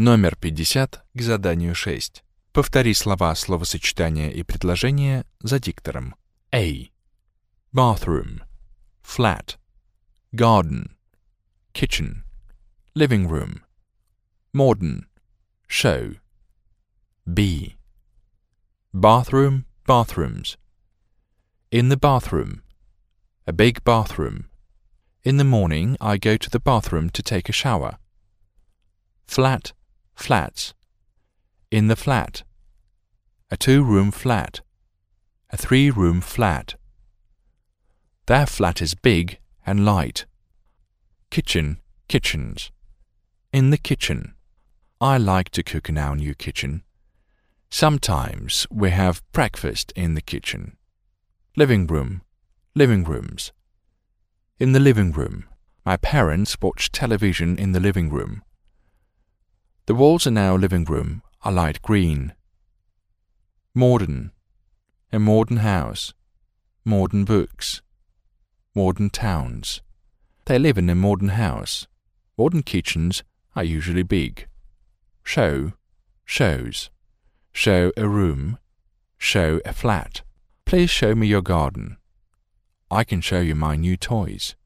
Номер 50 к заданию 6. Повтори слова, словосочетания и предложения за диктором. A. Bathroom, flat, garden, kitchen, living room, modern, show. B. Bathroom, bathrooms. In the bathroom, a big bathroom. In the morning I go to the bathroom to take a shower. Flat, flats. In the flat, a 2-room flat, a 3-room flat. Their flat is big and light. Kitchen, kitchens. In the kitchen. I like to cook in our new kitchen. Sometimes we have breakfast in the kitchen. Living room, living rooms. In the living room. My parents watch television in the living room. The walls in our living room are light green. Modern. A modern house. Modern books. Modern towns. They live in a modern house. Modern kitchens are usually big. Show. Shows. Show a room. Show a flat. Please show me your garden. I can show you my new toys.